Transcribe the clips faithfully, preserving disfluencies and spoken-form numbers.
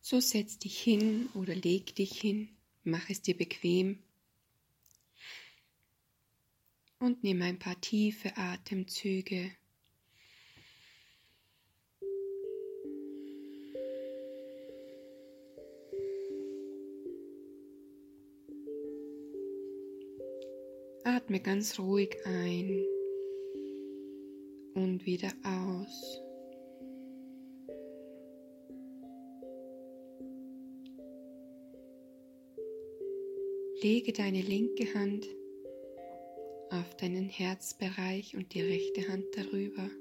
So setz dich hin oder leg dich hin, mach es dir bequem und nimm ein paar tiefe Atemzüge. Atme ganz ruhig ein und wieder aus. Lege deine linke Hand auf deinen Herzbereich und die rechte Hand darüber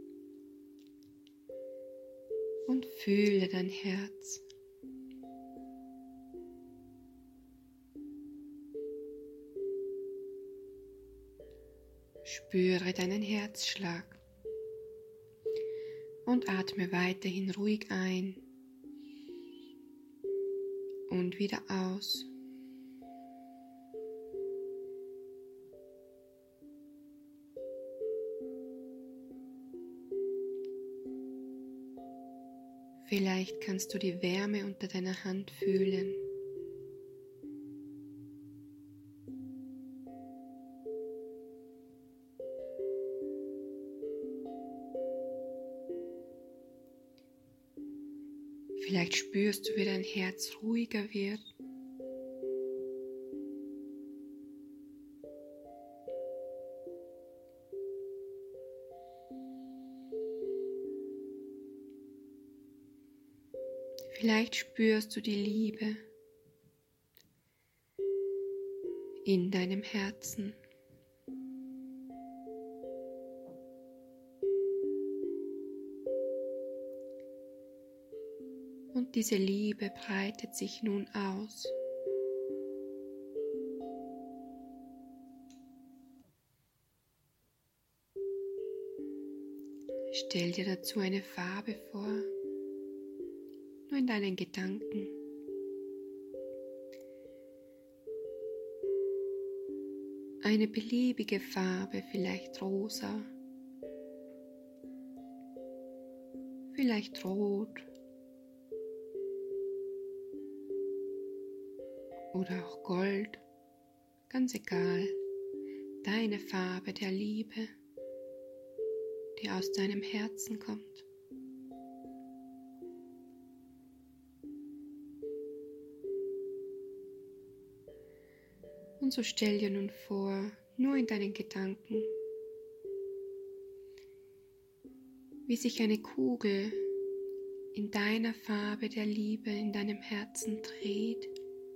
und fühle dein Herz. Spüre deinen Herzschlag und atme weiterhin ruhig ein und wieder aus. Vielleicht kannst du die Wärme unter deiner Hand fühlen. Vielleicht spürst du, wie dein Herz ruhiger wird. Vielleicht spürst du die Liebe in deinem Herzen. Und diese Liebe breitet sich nun aus. Stell dir dazu eine Farbe vor, nur in deinen Gedanken. Eine beliebige Farbe, vielleicht rosa, vielleicht rot oder auch Gold, ganz egal, deine Farbe der Liebe, die aus deinem Herzen kommt. Und so stell dir nun vor, nur in deinen Gedanken, wie sich eine Kugel in deiner Farbe der Liebe in deinem Herzen dreht.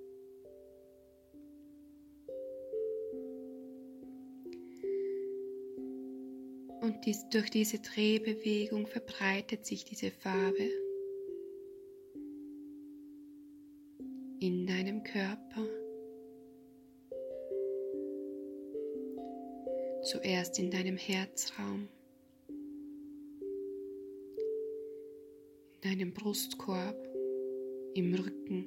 Und dies, durch diese Drehbewegung verbreitet sich diese Farbe in deinem Körper. Zuerst in deinem Herzraum, in deinem Brustkorb, im Rücken.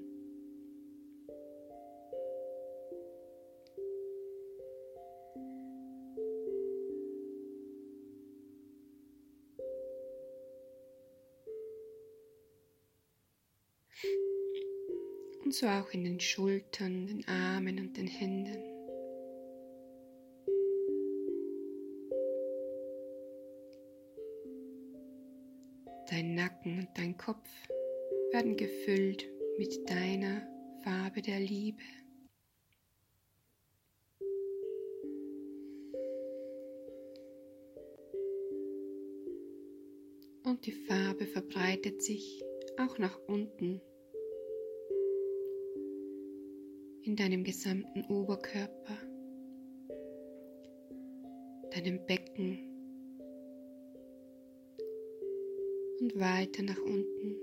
Und so auch in den Schultern, den Armen und den Händen. Dein Nacken und dein Kopf werden gefüllt mit deiner Farbe der Liebe. Und die Farbe verbreitet sich auch nach unten in deinem gesamten Oberkörper, deinem Becken und weiter nach unten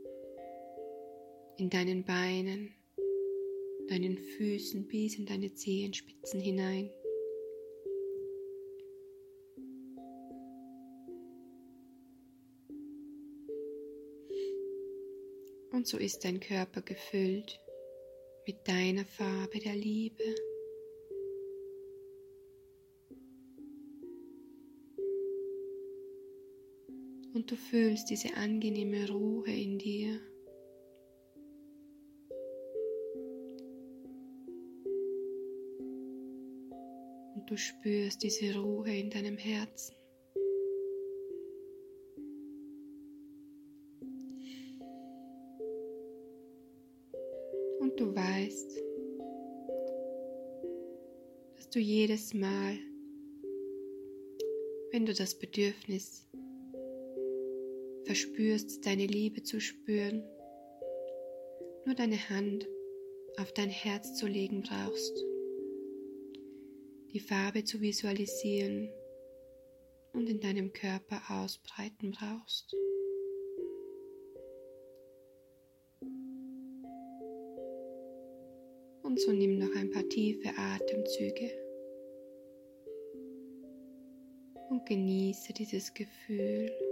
in deinen Beinen, deinen Füßen bis in deine Zehenspitzen hinein. Und so ist dein Körper gefüllt mit deiner Farbe der Liebe. Und du fühlst diese angenehme Ruhe in dir. Du spürst diese Ruhe in deinem Herzen. Und du weißt, dass du jedes Mal, wenn du das Bedürfnis verspürst, deine Liebe zu spüren, nur deine Hand auf dein Herz zu legen brauchst, die Farbe zu visualisieren und in deinem Körper ausbreiten brauchst. Und so nimm noch ein paar tiefe Atemzüge und genieße dieses Gefühl.